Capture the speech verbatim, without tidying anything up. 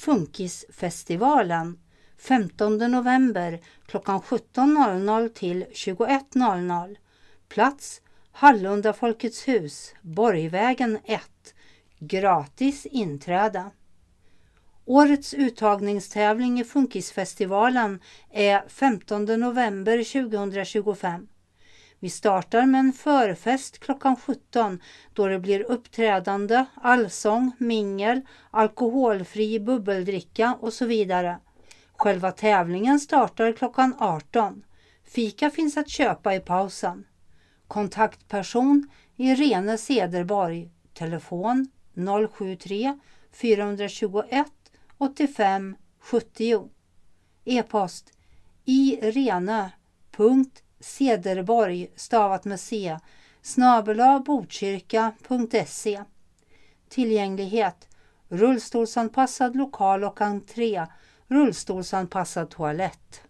Funkisfestivalen femtonde november klockan sjutton noll noll till tjugoett noll noll. Plats Hallunda Folkets hus, Borgvägen ett. Gratis inträde. Årets uttagningstävling i Funkisfestivalen är femtonde november tjugohundratjugofem. Vi startar med en förfest klockan sjutton då det blir uppträdande, allsång, mingel, alkoholfri bubbeldricka och så vidare. Själva tävlingen startar klockan arton. Fika finns att köpa i pausen. Kontaktperson Irene Cederborg. Telefon noll sju tre fyra två ett åttiofem sjuttio. E-post irene.cederborg stavat med c snabel-a botkyrka punkt se. Tillgänglighet: rullstolsanpassad lokal och entré, rullstolsanpassad toalett.